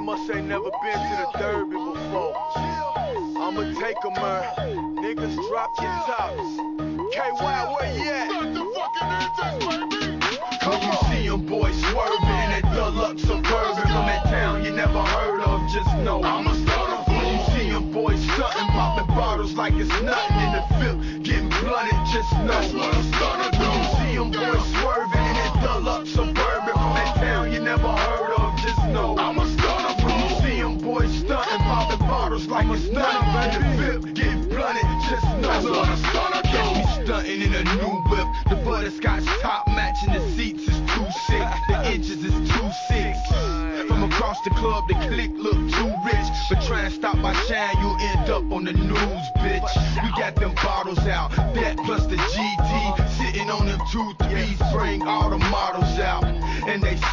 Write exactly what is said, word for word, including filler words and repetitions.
must ain't never been to the Derby before. I'ma take 'em, man. Niggas drop your tops. K Y, where you at? When you see 'em boys swerving in that deluxe suburban from that town you never heard of, just know I'm a stunner. When you see 'em boys stunting, popping bottles like it's nothing in the fifth, getting blunted, just know what a stunner do. When you see 'em boys swerving in that deluxe suburban from that town you never heard of, just know I'm a stunner. When you see 'em boys stunting, popping bottles like it's nothing in the fifth, getting blunted, just know what a stunner do. Catch me stunting in a new whip, the butterscotch top matching the seats is two six, the inches is two six. From across the club, the clique look too rich, but try and stop my shine, you'll end up on the news, bitch. We got them bottles out, that plus the G T, sitting on them two threes, bring all the models out, and they